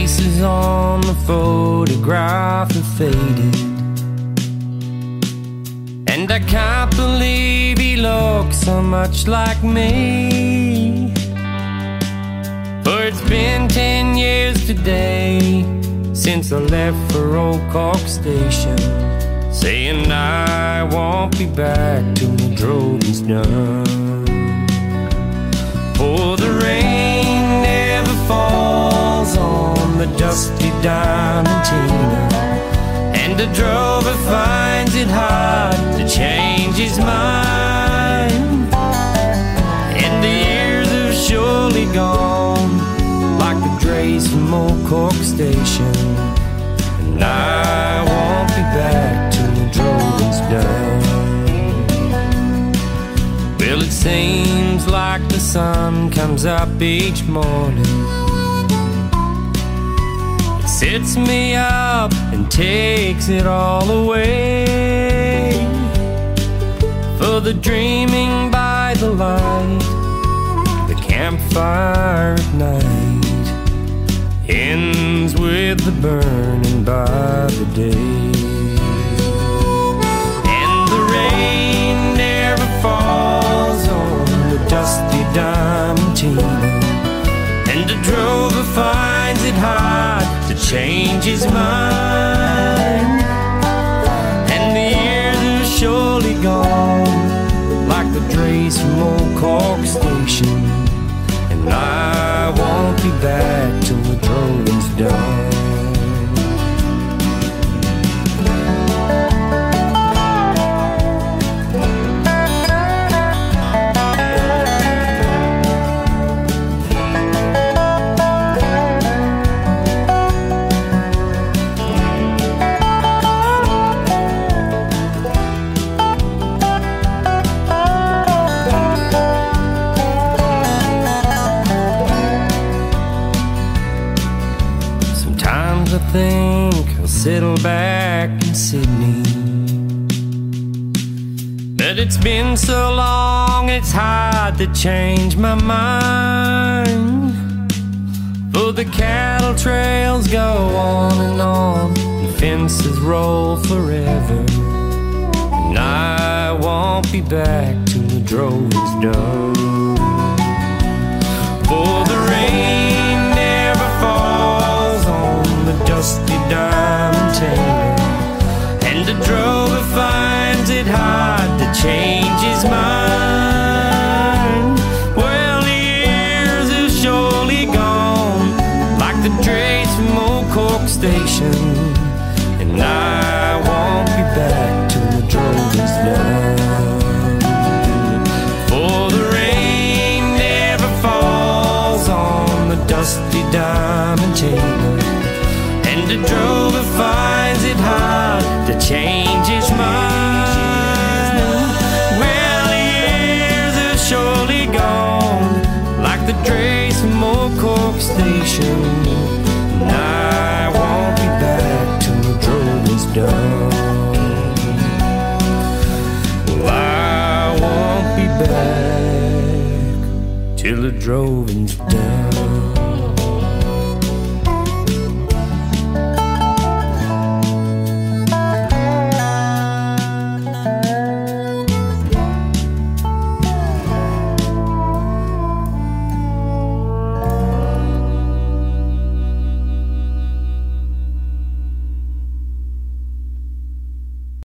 faces on the photograph have faded, and I can't believe he looks so much like me. For it's been 10 years today since I left for Old Cork Station, saying I won't be back till the droving's done. For the rain never falls on the dusty Diamantina, and the drover finds it hard to change his mind. And the years have surely gone like the drays from Old Cork Station, and I won't be back till the droving's done. Well, it seems like the sun comes up each morning, it sets me up and takes it all away. For the dreaming by the light, the campfire at night, ends with the burning by the day. And the rain never falls on the dusty Diamantina, and the drover finds it hard to change his mind. And the years are surely gone like the drays from Old Cork Station, and I won't be back till the droving's done. I think I'll settle back in Sydney, but it's been so long it's hard to change my mind. For the cattle trails go on, and fences roll forever, and I won't be back till the droving's done. For the rain never falls on the dusty Diamantina, and the drover finds it hard to change his mind. Well, the years have surely gone like the drays from Old Cork Station, and I won't be back till the droving's done. For the rain never falls on the dusty Diamantina, and the drover finds it hard to change his mind. Well, the years have surely gone like the drays from Old Cork Station, and I won't be back till the droving's done. Well, I won't be back till the droving's done.